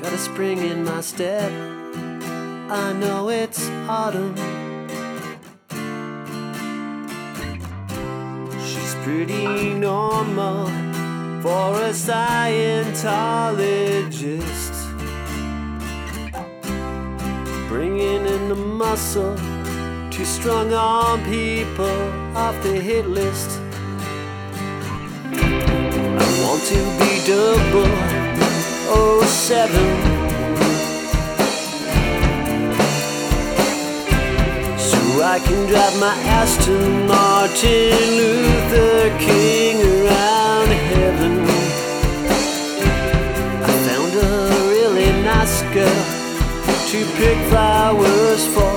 got a spring in my step. I know it's autumn. She's pretty normal for a Scientologist, bringing in the muscle to strong arm people off the hit list. I want to be 007, so I can drive my Aston Martin Luther King around heaven. I found a really nice girl to pick flowers for,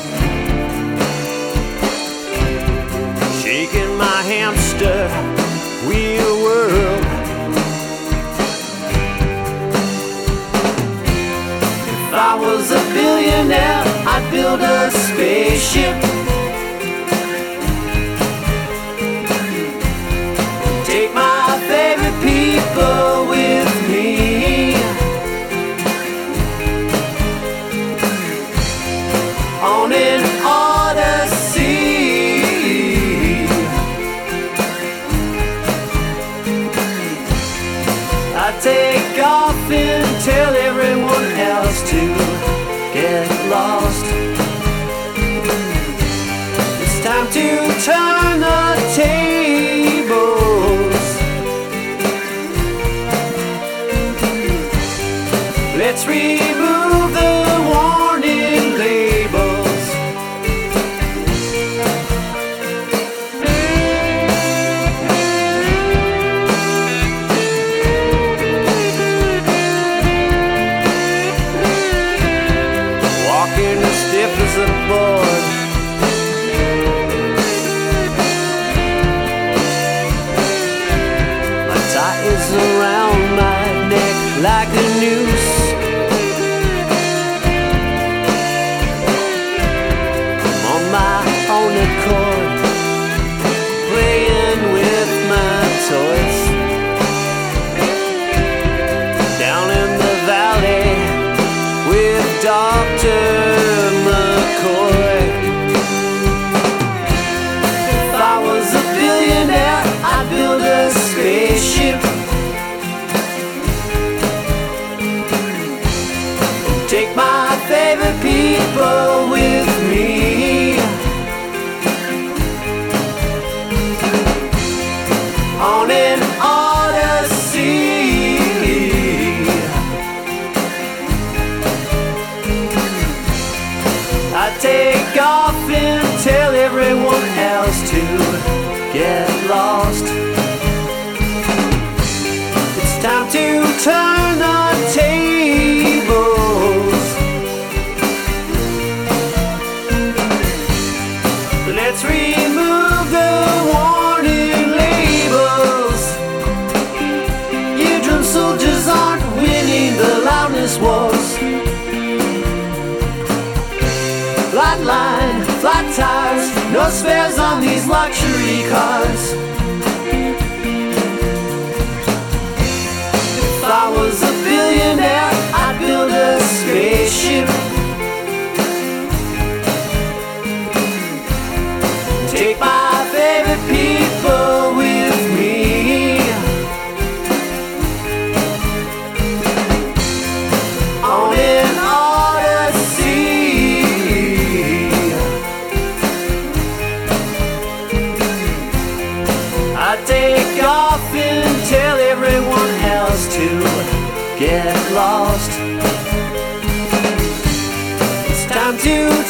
shaking my hamster wheel world. If I was a billionaire, I'd build a spaceship, take my favorite people with me, on an odyssey. I take off and tell everyone else to get lost. It's time to turn the tables. Let's remove the warning labels. Walking as stiff as a board, my tie is around my neck like a noose. I'm on my own accord, playing with my toys. Down in the valley with Dr. McCoy. If I was a billionaire, I'd build a spaceship, take my favorite people with me, on an odyssey. I take off and tell everyone else to get lost. It's time to turn the tables. Let's remove the warning labels. You drum soldiers aren't winning the loudness wars. Flat line, flat tires, no spares on these luxury cars. If I was a billionaire, I'd build a spaceship, take my favorite people with me, on an odyssey. I take off and tell everyone else to get lost. It's time to